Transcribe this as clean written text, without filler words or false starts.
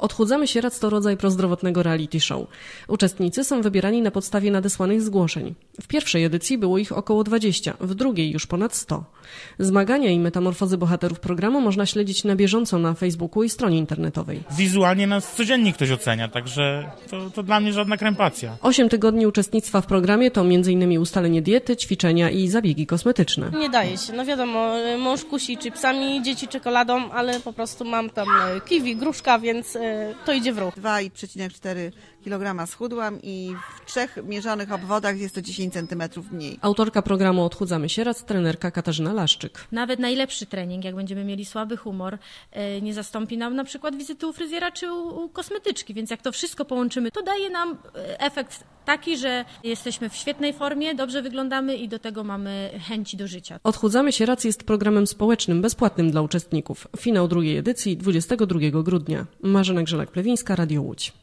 Odchudzamy Sieradz to rodzaj prozdrowotnego reality show. Uczestnicy są wybierani na podstawie nadesłanych zgłoszeń. W pierwszej edycji było ich około 20, w drugiej już ponad 100. Zmagania i metamorfozy bohaterów programu można śledzić na bieżąco na Facebooku i stronie internetowej. Wizualnie nas codziennie ktoś ocenia, także to dla mnie żadna krępacja. 8 tygodni uczestnictwa w programie to m.in. ustalenie diety, ćwiczenia i zabiegi kosmetyczne. Nie daje się, no wiadomo, mąż kusi chipsami, dzieci czekoladą, ale po prostu mam tam kiwi, gruszka, więc to idzie w ruch. 2,4 kg schudłam i w 3 mierzonych obwodach jest to 10 cm mniej. Autorka programu Odchudzamy Sieradz, trenerka Katarzyna Laszczyk. Nawet najlepszy trening, jak będziemy mieli słaby humor, nie zastąpi nam na przykład wizyty u fryzjera czy u kosmetyczki, więc jak to wszystko połączymy, to daje nam efekt taki, że jesteśmy w świetnej formie, dobrze wyglądamy i do tego mamy chęci do życia. Odchudzamy Sieradz jest programem społecznym, bezpłatnym dla uczestników. Finał drugiej edycji 22 grudnia. Marzena Grzelak-Plewińska, Radio Łódź.